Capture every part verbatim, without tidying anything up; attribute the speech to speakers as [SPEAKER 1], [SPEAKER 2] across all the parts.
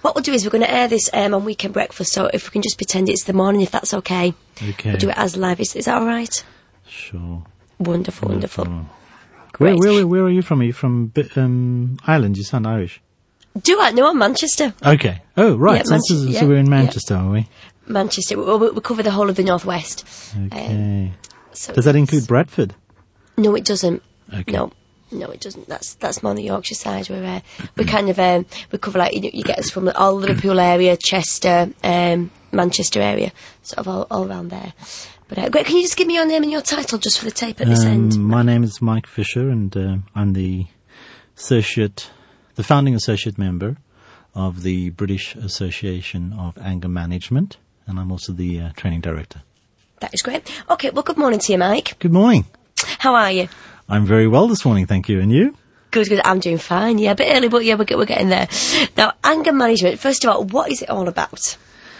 [SPEAKER 1] what we'll do is we're going to air this um, on Weekend Breakfast, so if we can just pretend it's the morning, if that's okay.
[SPEAKER 2] Okay.
[SPEAKER 1] We'll do it as live. Is, is that all right?
[SPEAKER 2] Sure.
[SPEAKER 1] Wonderful, wonderful.
[SPEAKER 2] wonderful.
[SPEAKER 1] Great.
[SPEAKER 2] Where, where, where are you from? Are you from um, Ireland? You sound Irish.
[SPEAKER 1] Do I? No, I'm Manchester.
[SPEAKER 2] Okay. Oh, right.
[SPEAKER 1] Yeah,
[SPEAKER 2] so, this is,
[SPEAKER 1] Manchester,
[SPEAKER 2] so we're in
[SPEAKER 1] yeah,
[SPEAKER 2] Manchester,
[SPEAKER 1] yeah.
[SPEAKER 2] are we?
[SPEAKER 1] Manchester. We, we, we cover the whole of the northwest.
[SPEAKER 2] Okay.
[SPEAKER 1] Um, so
[SPEAKER 2] Does that include Bradford?
[SPEAKER 1] No, it doesn't.
[SPEAKER 2] Okay.
[SPEAKER 1] No. No, it doesn't. That's that's more on the Yorkshire side. Where uh, we kind of um, we cover like you, know, you get us from all Liverpool area, Chester, um, Manchester area, sort of all, all around there. But uh, great, can you just give me your name and your title just for the tape at this
[SPEAKER 2] Um,
[SPEAKER 1] end?
[SPEAKER 2] my name is Mike Fisher, and uh, I'm the associate, the founding associate member of the British Association of Anger Management, and I'm also the uh, training director.
[SPEAKER 1] That is great. Okay, well, good morning to you, Mike.
[SPEAKER 2] Good morning.
[SPEAKER 1] How are you?
[SPEAKER 2] I'm very well this morning, thank you. And you?
[SPEAKER 1] Good, good. I'm doing fine. Yeah, a bit early, but yeah, we're, get, we're getting there. Now, anger management. First of all, what is it all about?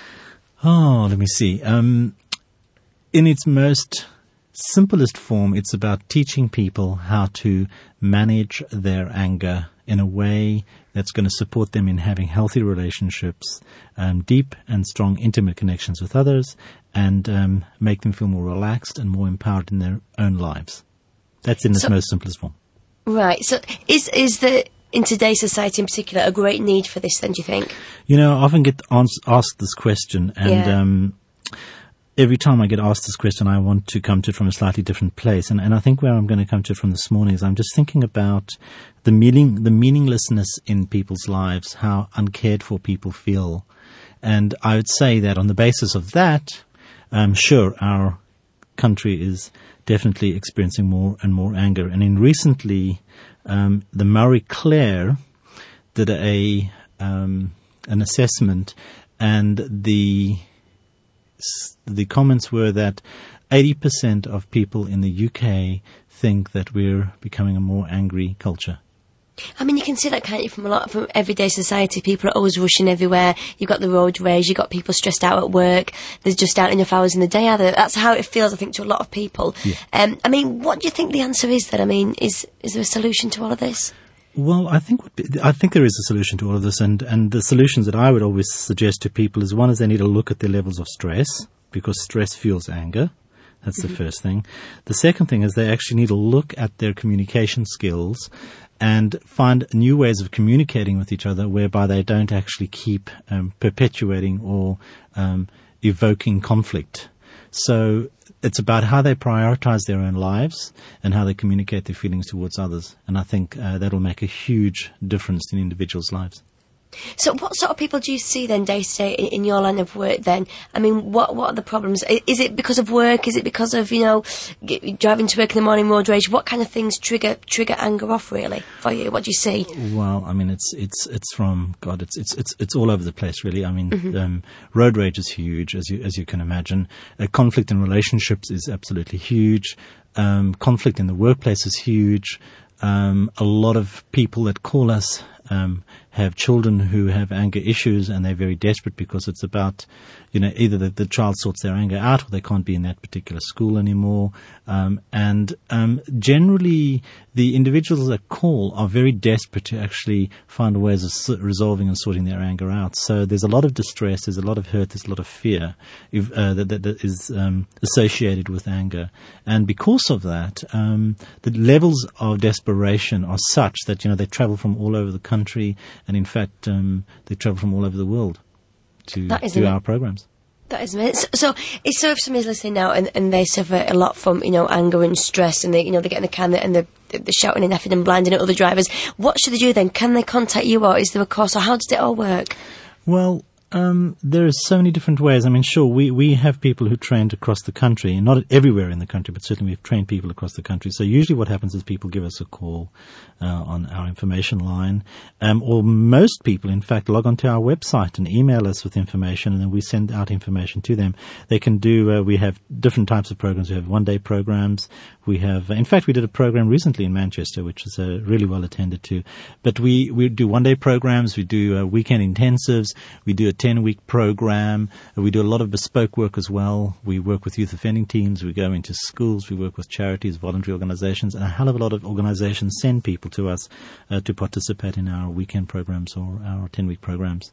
[SPEAKER 2] Oh, let me see. Um, in its most simplest form, it's about teaching people how to manage their anger in a way that's going to support them in having healthy relationships, um, deep and strong intimate connections with others, and um, make them feel more relaxed and more empowered in their own lives. That's in its
[SPEAKER 1] So-
[SPEAKER 2] most simplest form.
[SPEAKER 1] Right. So, is is the in today's society in particular a great need for this? Then, do you think?
[SPEAKER 2] You know, I often get ans- asked this question, and
[SPEAKER 1] Yeah.
[SPEAKER 2] um, every time I get asked this question, I want to come to it from a slightly different place. And, and I think where I'm going to come to it from this morning is I'm just thinking about the meaning, the meaninglessness in people's lives, how uncared for people feel. And I would say that on the basis of that, um, sure, our country is definitely experiencing more and more anger. And in recently, um, the Marie Claire did a um, an assessment, and the the comments were that eighty percent of people in the U K think that we're becoming a more angry culture.
[SPEAKER 1] I mean, you can see that, can't you, from a lot from everyday society. People are always rushing everywhere. You've got the road rage. You've got people stressed out at work. There's just aren't enough hours in the day, are there? That's how it feels, I think, to a lot of people.
[SPEAKER 2] Yeah.
[SPEAKER 1] Um, I mean, what do you think the answer is then? I mean, is is there a solution to all of this?
[SPEAKER 2] Well, I think would be, I think there is a solution to all of this, and, and the solutions that I would always suggest to people is, one is they need to look at their levels of stress, because stress fuels anger. That's mm-hmm. the first thing. The second thing is they actually need to look at their communication skills and find new ways of communicating with each other whereby they don't actually keep um, perpetuating or um, evoking conflict. So it's about how they prioritize their own lives and how they communicate their feelings towards others. And I think uh, that'll make a huge difference in individuals' lives.
[SPEAKER 1] So what sort of people do you see then day to day in, in your line of work then? I mean, what what are the problems? I- Is it because of work? Is it because of, you know, g- driving to work in the morning, road rage? What kind of things trigger trigger anger off, really, for you? What do you see?
[SPEAKER 2] Well, I mean, it's it's it's from God. It's it's it's it's all over the place, really. I mean,
[SPEAKER 1] Mm-hmm.
[SPEAKER 2] um, road rage is huge, as you as you can imagine. Uh, conflict in relationships is absolutely huge. Um, conflict in the workplace is huge. Um, a lot of people that call us um, have children who have anger issues, and they're very desperate because it's about, you know, either the, the child sorts their anger out, or they can't be in that particular school anymore. Um, and um, generally, the individuals that call are very desperate to actually find ways of s- resolving and sorting their anger out. So there's a lot of distress, there's a lot of hurt, there's a lot of fear if, uh, that, that, that is um, associated with anger. And because of that, um, the levels of desperation are such that, you know, they travel from all over the country, and in fact, um, they travel from all over the world to
[SPEAKER 1] That is
[SPEAKER 2] do
[SPEAKER 1] ama-
[SPEAKER 2] our programs.
[SPEAKER 1] That is amazing. So, so, it's so if somebody's listening now and, and they suffer a lot from, you know, anger and stress, and they, you know, they get in the car and they're, they're shouting and effing and blinding at other drivers, what should they do then? Can they contact you, or is there a course, or how does it all work?
[SPEAKER 2] Well, um, there are so many different ways. I mean, sure, we, we have people who trained across the country, and not everywhere in the country, but certainly we've trained people across the country. So usually what happens is people give us a call uh, on our information line, um, or most people, in fact, log onto our website and email us with information, and then we send out information to them. They can do, uh, we have different types of programs. We have one-day programs. We have, in fact, we did a program recently in Manchester, which is uh, really well attended to. But we, we do one-day programs. We do uh, weekend intensives. We do a ten-week program. Uh, we do a lot of bespoke work as well. We work with youth offending teams. We go into schools. We work with charities, voluntary organizations, and a hell of a lot of organizations send people to us uh, to participate in our weekend programs or our ten-week programs.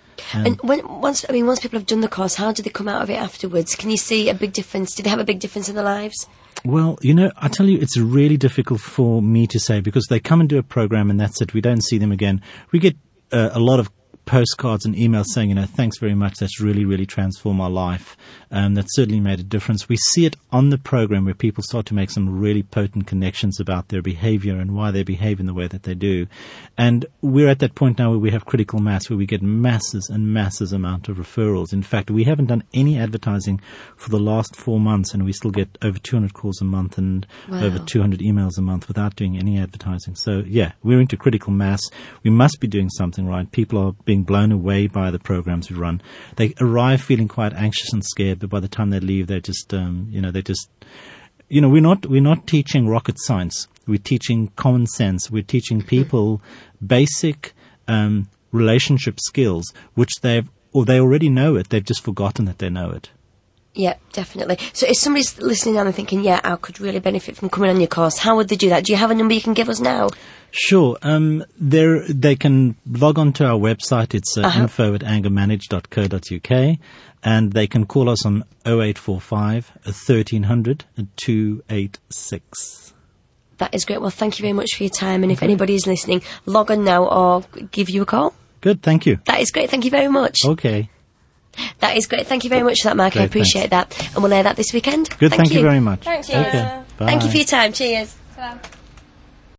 [SPEAKER 2] Um,
[SPEAKER 1] And when, once, I mean, once people have done the course, how do they come out of it afterwards? Can you see a big difference? Do they have a big difference in their lives?
[SPEAKER 2] Well, you know, I tell you, it's really difficult for me to say because they come and do a program and that's it. We don't see them again. We get uh, a lot of postcards and emails saying, you know, thanks very much. That's really, really transformed my life. Um, that certainly made a difference. We see it on the program where people start to make some really potent connections about their behavior and why they behave in the way that they do. And we're at that point now where we have critical mass, where we get masses and masses amount of referrals. In fact, we haven't done any advertising for the last four months and we still get over two hundred calls a month and
[SPEAKER 1] Wow.
[SPEAKER 2] over two hundred emails a month without doing any advertising. So yeah, we're into critical mass. We must be doing something right. People are being blown away by the programs we run. They arrive feeling quite anxious and scared, but by the time they leave, they're just, um, you know, they just, you know, we're not, we're not teaching rocket science. We're teaching common sense. We're teaching people basic, um, relationship skills, which they've, or they already know it. They've just forgotten that they know it.
[SPEAKER 1] Yeah, definitely. So if somebody's listening on and thinking, yeah, I could really benefit from coming on your course, how would they do that? Do you have a number you can give us now?
[SPEAKER 2] Sure. Um, there, they can log on to our website. It's uh,
[SPEAKER 1] Uh-huh.
[SPEAKER 2] info at angermanage dot co dot uk, and they can call us on oh eight four five, thirteen hundred, two eight six.
[SPEAKER 1] That is great. Well, thank you very much for your time. And if anybody is listening, log on now or give you a call.
[SPEAKER 2] Good. Thank you.
[SPEAKER 1] That is great. Thank you very much.
[SPEAKER 2] Okay.
[SPEAKER 1] That is great. Thank you very much for that, Mark. I
[SPEAKER 2] Great,
[SPEAKER 1] appreciate that. And we'll air that this weekend.
[SPEAKER 2] Good. Thank, you very much.
[SPEAKER 3] Thank you.
[SPEAKER 2] Okay. Bye.
[SPEAKER 1] Thank you for your time. Cheers.
[SPEAKER 3] Salam.